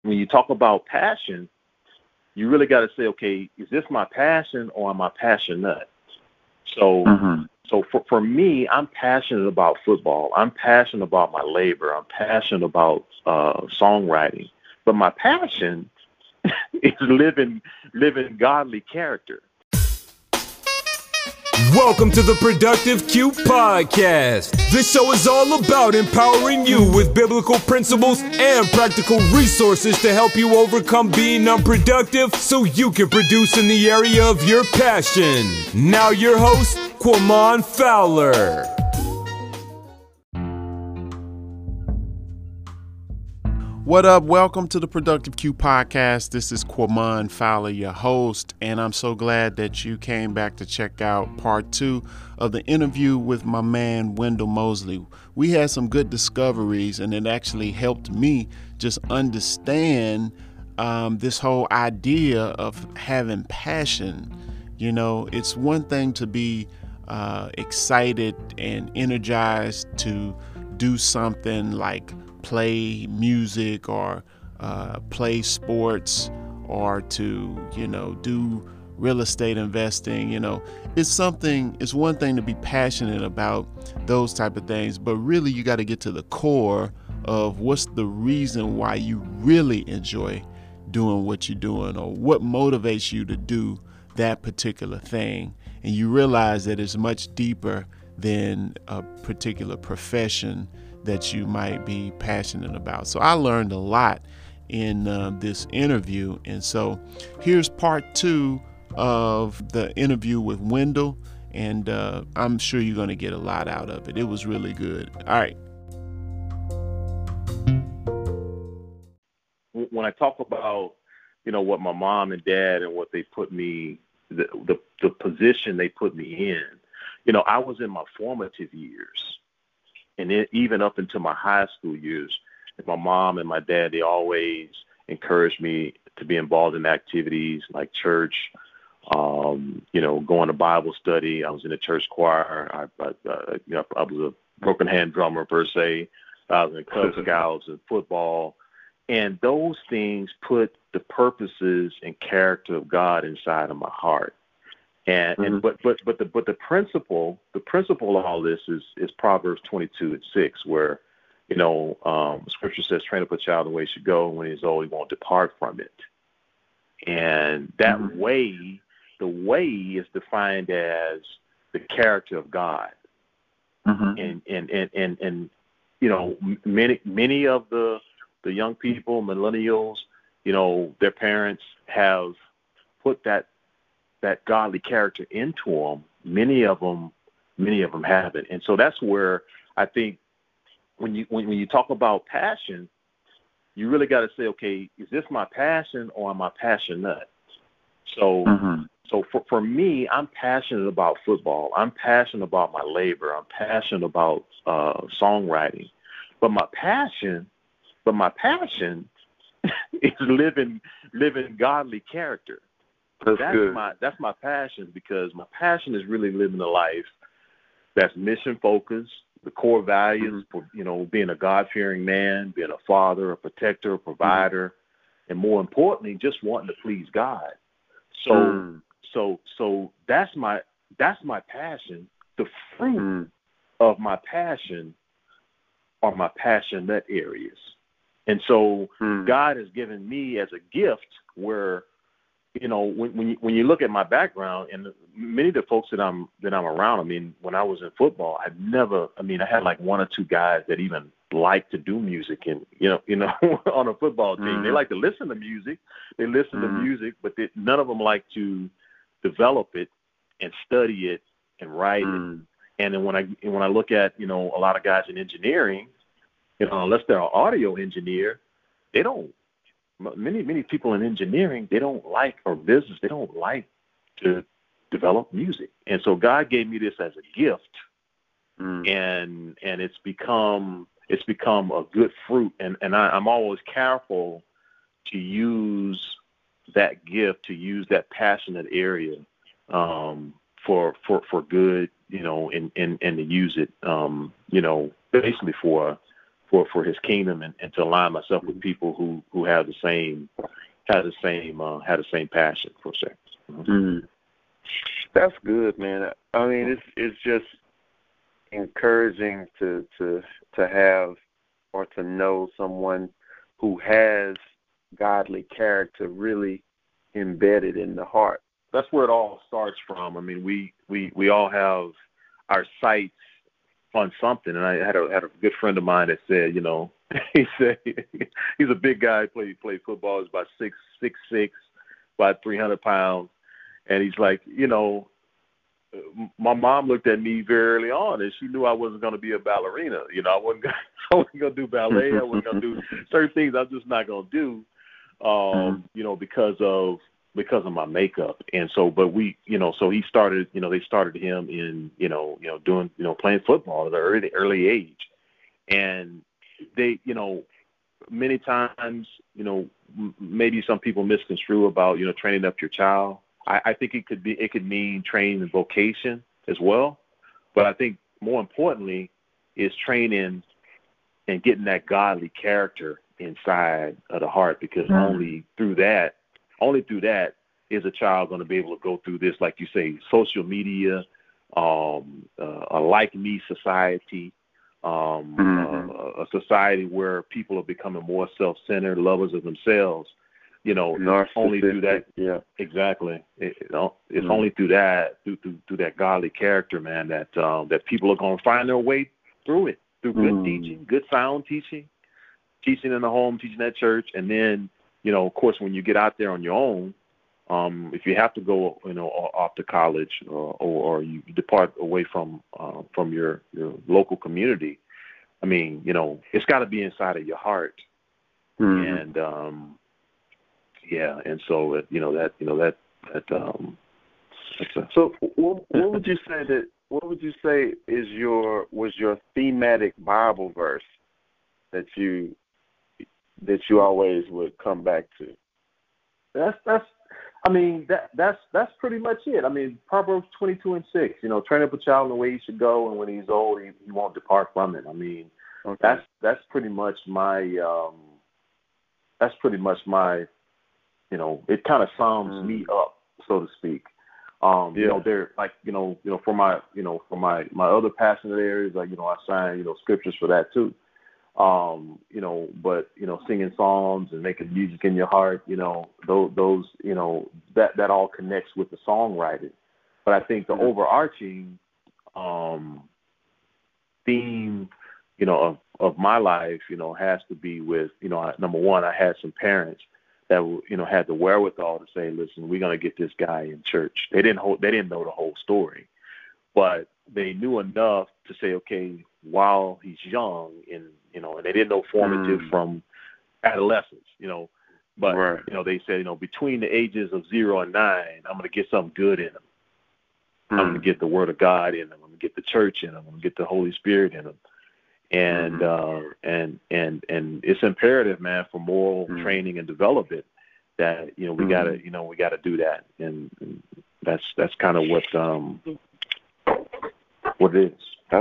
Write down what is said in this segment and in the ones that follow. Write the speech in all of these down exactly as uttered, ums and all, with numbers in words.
when you talk about passion, you really got to say, okay, is this my passion or am I passionate? So, Mm-hmm. so for, for me, I'm passionate about football. I'm passionate about my labor. I'm passionate about uh, songwriting. But my passion is living, living godly character. Welcome to the Productive Q Podcast. This show is all about empowering you with biblical principles and practical resources to help you overcome being unproductive so you can produce in the area of your passion. Now your host, Quamon Fowler. What up? Welcome to the Productive Q Podcast. This is Quamon Fowler, your host, and I'm so glad that you came back to check out part two of the interview with my man, Wendell Mosley. We had some good discoveries, and it actually helped me just understand um, this whole idea of having passion. You know, it's one thing to be uh, excited and energized to do something like play music or uh, play sports or to, you know, do real estate investing. You know, it's something, it's one thing to be passionate about those type of things, but really you got to get to the core of what's the reason why you really enjoy doing what you're doing or what motivates you to do that particular thing. And you realize that it's much deeper than a particular profession that you might be passionate about. So I learned a lot in uh, this interview. And so here's part two of the interview with Wendell. And uh, I'm sure you're going to get a lot out of it. It was really good. All right. When I talk about, you know, what my mom and dad and what they put me, the, the, the position they put me in, you know, I was in my formative years. And it, even up into my high school years, my mom and my dad, they always encouraged me to be involved in activities like church, um, you know, going to Bible study. I was in the church choir. I, I, uh, you know, I was a broken hand drummer per se. I was in Cub Scouts and football. And those things put the purposes and character of God inside of my heart. And, mm-hmm. and but but but the but the principle the principle of all this is is Proverbs twenty-two and six, where, you know, um, Scripture says, "Train up a child in the way he should go, and when he's old, he won't depart from it." And that mm-hmm. way, the way is defined as the character of God. Mm-hmm. And, and and and and you know, many many of the the young people, millennials, you know, their parents have put that. that godly character into them. Many of them, many of them haven't. And so that's where I think when you, when, when you talk about passion, you really got to say, okay, is this my passion or am I passionate? So, mm-hmm. so for, for me, I'm passionate about football. I'm passionate about my labor. I'm passionate about uh, songwriting, but my passion, but my passion is living, living godly character. That's, that's good. my that's my passion, because my passion is really living a life that's mission focused, the core values mm-hmm. for, you know, being a God-fearing man, being a father, a protector, a provider, mm-hmm. and more importantly, just wanting to please God. So mm. so so that's my that's my passion. The fruit mm. of my passion are my passionate areas. And so mm. God has given me as a gift where, you know, when when you, when you look at my background and many of the folks that I'm that I'm around, I mean, when I was in football, I never, I mean, I had like one or two guys that even like to do music, and you know, you know, on a football team, mm-hmm. they like to listen to music, they listen mm-hmm. to music, but they, none of them like to develop it and study it and write mm-hmm. it. And then when I when I look at, you know, a lot of guys in engineering, you know, unless they're an audio engineer, they don't. Many, many people in engineering, they don't like, or business, they don't like to develop music. And so God gave me this as a gift, mm. and and it's become it's become a good fruit. And, and I, I'm always careful to use that gift, to use that passionate area um, for for for good, you know, and, and, and to use it, um, you know, basically for for, for his kingdom, and, and to align myself with people who, who have the same have the same uh, have the same passion for sex. Mm-hmm. That's good, man. I mean, it's it's just encouraging to to to have or to know someone who has godly character really embedded in the heart. That's where it all starts from. I mean, we, we, we all have our sights on something, and I had a had a good friend of mine that said, you know, he said he's a big guy, played played football, he's about six six six, about three hundred pounds, and he's like, you know, my mom looked at me very early on, and she knew I wasn't going to be a ballerina. You know, I wasn't gonna, I wasn't going to do ballet. I wasn't going to do certain things. I'm just not going to do, um, you know, because of because of my makeup. And so, but we, you know, so he started, you know, they started him in, you know, you know, doing, you know, playing football at an early early age, and they, you know, many times, you know, m- maybe some people misconstrue about, you know, training up your child. I, I think it could be, it could mean training in vocation as well. But I think more importantly is training and getting that godly character inside of the heart, because mm-hmm. only through that, only through that is a child going to be able to go through this, like you say, social media, um, uh, a like-me society, um, mm-hmm. uh, a society where people are becoming more self-centered, lovers of themselves. You know, only through that. Yeah, exactly. It, you know, it's mm-hmm. only through that, through, through through that godly character, man, that um, that people are going to find their way through it, through good mm-hmm. teaching, good sound teaching, teaching in the home, teaching at church, and then, you know, of course, when you get out there on your own, um, if you have to go, you know, off to college, or, or, or you depart away from uh, from your, your local community, I mean, you know, it's got to be inside of your heart, mm-hmm. and um, yeah, and so it, you know that you know that that. Um, that's a, so, what, what would you say that? What would you say is your was your thematic Bible verse that you that you always would come back to? That's that's. I mean that that's that's pretty much it. I mean, Proverbs twenty-two and six. You know, train up a child in the way he should go, and when he's old, he, he won't depart from it. I mean, okay. that's that's pretty much my um, that's pretty much my. You know, it kind of sums mm. me up, so to speak. Um, yeah. You know, they're like, you know, you know, for my, you know, for my, my other passionate areas, like, you know, I sign, you know, scriptures for that too. Um, you know, but, you know, singing songs and making music in your heart, you know, those, those, you know, that, that all connects with the songwriting. But I think the mm-hmm. overarching um, theme, you know, of, of my life, you know, has to be with, you know, number one, I had some parents that, you know, had the wherewithal to say, listen, we're going to get this guy in church. They didn't hold, they didn't know the whole story, but they knew enough to say, okay, while he's young, and, you know, and they didn't know formative mm. from adolescence, you know, but, right. you know, they said, you know, between the ages of zero and nine, I'm going to get something good in him. Mm. I'm going to get the word of God in him. I'm going to get the church in him. I'm going to get the Holy Spirit in him. And, mm-hmm. uh, and, and, and it's imperative, man, for moral mm-hmm. training and development that, you know, we mm-hmm. gotta, you know, we gotta do that. And, and that's, that's kind of what, um, what it is. That's,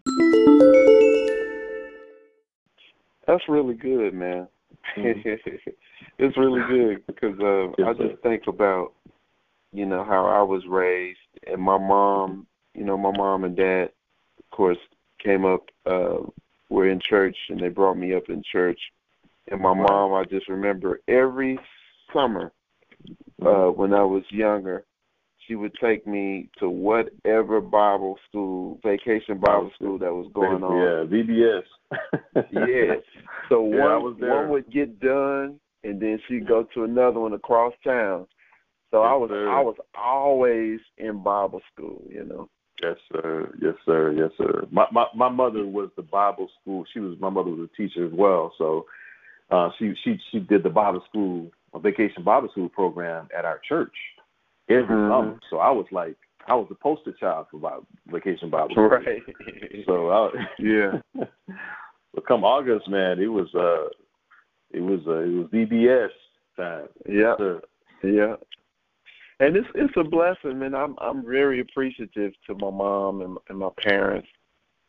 that's really good, man. Mm-hmm. It's really good because, uh, yes, I just sir. think about, you know, how I was raised, and my mom, you know, my mom and dad, of course, came up, uh, were in church, and they brought me up in church. And my mom, I just remember every summer uh, when I was younger, she would take me to whatever Bible school, vacation Bible school that was going on. Yeah, V B S. Yes. So yeah, one, one would get done, and then she'd go to another one across town. So yes, I was sir. I was always in Bible school, you know. Yes, sir. Yes, sir. Yes, sir. My, my my mother was the Bible school. She was my mother was a teacher as well. So uh, she she she did the Bible school, a vacation Bible school program at our church every mm-hmm. summer. So I was like, I was the poster child for Bible, vacation Bible school. Right. So I, yeah. But come August, man, it was uh, it was uh, it was V B S time. Yeah. Yes, yeah. And it's it's a blessing, man. I'm I'm very appreciative to my mom and, and my parents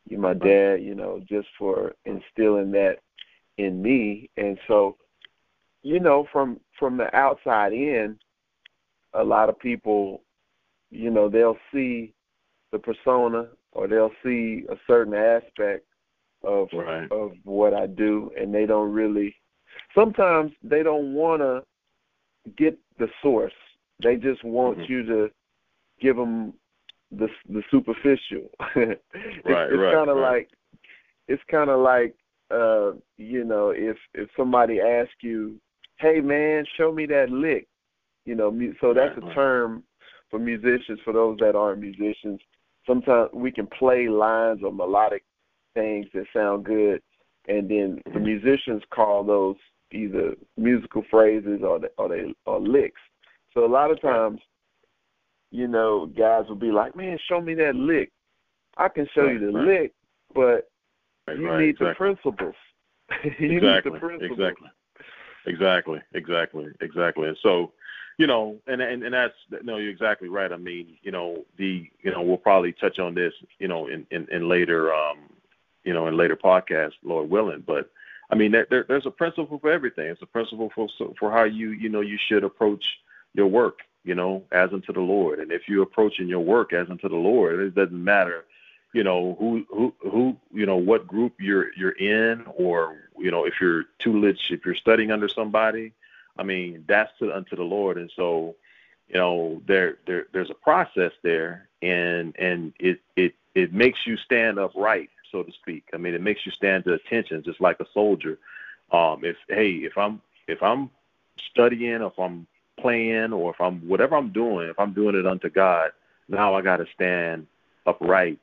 my dad, you know, just for instilling that in me. And so, you know, from from the outside in, a lot of people, you know, they'll see the persona or they'll see a certain aspect of right. of what I do, and they don't really, sometimes they don't want to get the source. They just want mm-hmm. you to give them the the superficial. it's right, it's right, kind of right. like it's kind of like uh, you know, if if somebody asks you, "Hey man, show me that lick," you know, so that's right, a right. term for musicians. For those that aren't musicians, sometimes we can play lines or melodic things that sound good, and then the musicians call those either musical phrases or they, or they or licks. So a lot of times, you know, guys will be like, "Man, show me that lick." I can show right, you the right. lick, but right, you right, need exactly. the principles. you exactly, need the principles. Exactly. Exactly. Exactly. Exactly. And so, you know, and, and and that's no, you're exactly right. I mean, you know, the you know, we'll probably touch on this, you know, in in, in later, um, you know, in later podcasts, Lord willing. But I mean, there, there, there's a principle for everything. It's a principle for for how you you know you should approach your work, you know, as unto the Lord. And if you're approaching your work as unto the Lord, it doesn't matter, you know, who who who you know what group you're you're in, or you know, if you're tutelage, if you're studying under somebody. I mean, that's to, unto the Lord. And so, you know, there there there's a process there, and and it it it makes you stand upright, so to speak. I mean, it makes you stand to attention, just like a soldier. Um, if hey, if I'm if I'm studying, if I'm playing, or if I'm whatever I'm doing, if I'm doing it unto God, now I got to stand upright,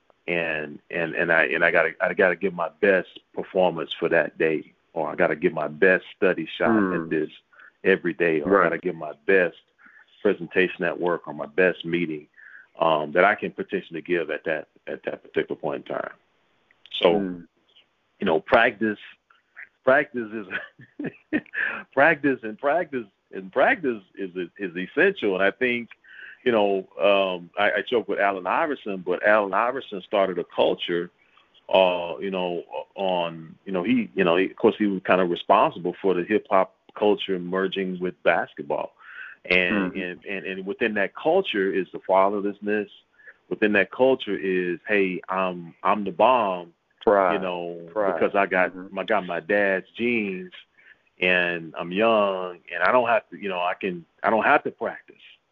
and and and I and I got to I got to give my best performance for that day, or I got to give my best study shot Mm. at this every day, or Right. I got to give my best presentation at work, or my best meeting um, that I can potentially give at that at that particular point in time. So, Mm. you know, practice, practice is practice and practice and practice is is essential. And I think, you know, um, I, I joke with Allen Iverson, but Allen Iverson started a culture. Uh, you know, on you know he you know he, of course he was kind of responsible for the hip hop culture merging with basketball, and, Mm-hmm. and and and within that culture is the fatherlessness. Within that culture is, hey, I'm I'm the bomb. Pride. You know, Pride. because I got mm-hmm. I got my dad's genes, and I'm young, and I don't have to, you know, I can I don't have to practice.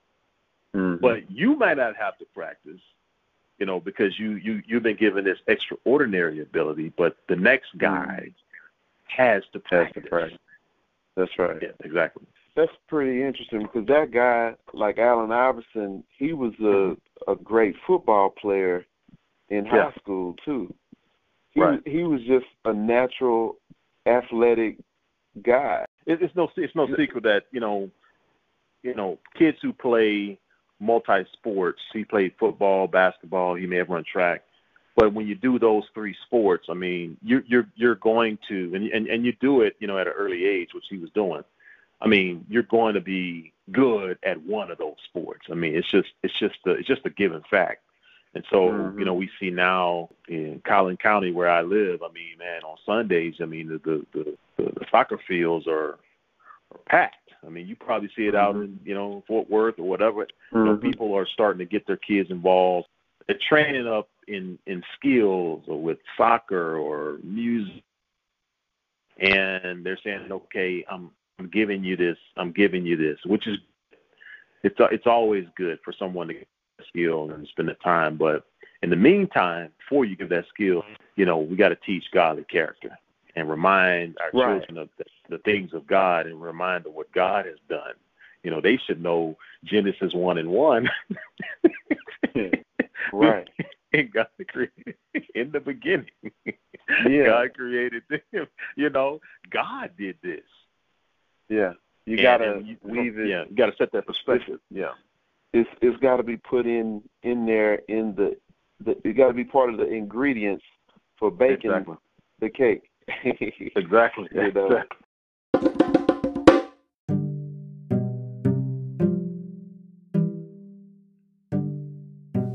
Mm-hmm. But you might not have to practice, you know, because you you you've been given this extraordinary ability, but the next guy mm-hmm. has to practice. Has to practice. That's right. Yeah, exactly. That's pretty interesting, because that guy, like Allen Iverson, he was a a great football player in Yeah. high school too. He Right. was, he was just a natural, athletic guy. It, it's no it's no secret that you know, you know, kids who play multi sports. He played football, basketball. He may have run track, but when you do those three sports, I mean, you're you're you're going to and and and you do it, you know, at an early age, which he was doing. I mean, you're going to be good at one of those sports. I mean, it's just it's just a, it's just a given fact. And so, mm-hmm. you know, we see now in Collin County where I live, I mean, man, on Sundays, I mean, the the, the, the soccer fields are, are packed. I mean, you probably see it mm-hmm. out in, you know, Fort Worth or whatever. Mm-hmm. You know, people are starting to get their kids involved. They're training up in, in skills or with soccer or music. And they're saying, okay, I'm I'm giving you this, I'm giving you this, which is, it's it's always good for someone to get a skill and spend the time. But in the meantime, before you give that skill, you know, we got to teach godly character and remind our right. children of the, the things of God and remind of what God has done. You know, they should know Genesis one and one. Right. And God created in the beginning. Yeah. God created them. You know, God did this. Yeah. You And- gotta and you- weave it. Yeah, you got to set that perspective. Yeah. It's it's got to be put in in there in the, the it got to be part of the ingredients for baking Exactly. the cake. Exactly. You know? Exactly.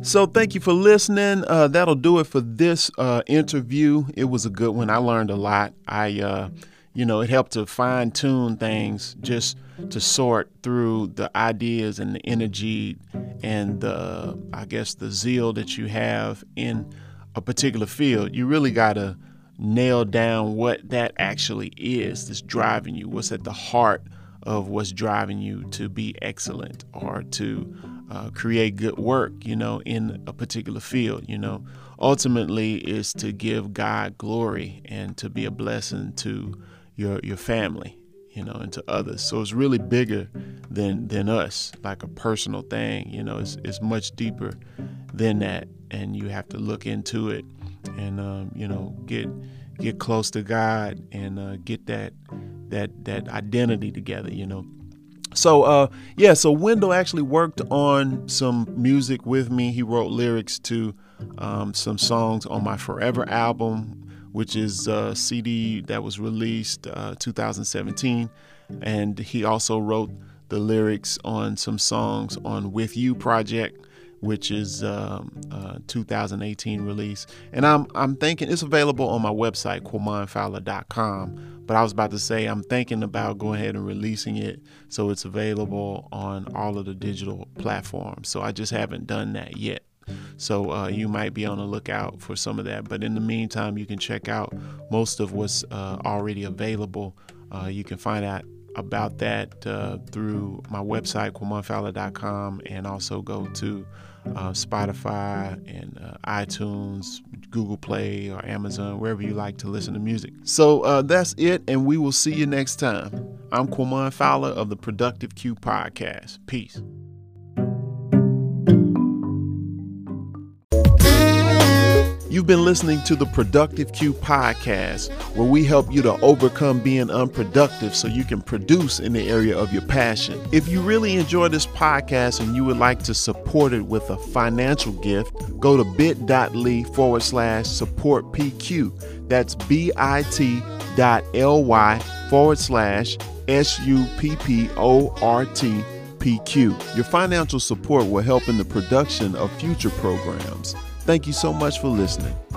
So thank you for listening. Uh, that'll do it for this uh, interview. It was a good one. I learned a lot. I, uh, you know, it helped to fine tune things, just to sort through the ideas and the energy and the, I guess, the zeal that you have in a particular field. You really got to nail down what that actually is that's driving you, what's at the heart of what's driving you to be excellent or to uh, create good work, you know, in a particular field. You know, ultimately is to give God glory and to be a blessing to your your family, you know, and to others. So it's really bigger than than us, like a personal thing. You know, it's it's much deeper than that, and you have to look into it and um, you know, get get close to God and uh, get that that that identity together, you know. So uh, yeah, so Wendell actually worked on some music with me. He wrote lyrics to um, some songs on my Forever album, which is a C D that was released uh, two thousand seventeen, and he also wrote the lyrics on some songs on With You project, which is um, uh, two thousand eighteen release. And I'm I'm thinking it's available on my website, quamon fowler dot com. But I was about to say I'm thinking about going ahead and releasing it so it's available on all of the digital platforms. So I just haven't done that yet. So uh, you might be on the lookout for some of that. But in the meantime, you can check out most of what's uh, already available. Uh, you can find out about that uh, through my website, quamon fowler dot com, and also go to uh, Spotify and uh, iTunes, Google Play, or Amazon, wherever you like to listen to music. So uh, that's it, and we will see you next time. I'm Quamon Fowler of the Productive Q Podcast. Peace. You've been listening to the Productive Q Podcast, where we help you to overcome being unproductive so you can produce in the area of your passion. If you really enjoy this podcast and you would like to support it with a financial gift, go to bit.ly forward slash support PQ. That's bit.ly forward slash S U P P O R T P Q. Your financial support will help in the production of future programs. Thank you so much for listening.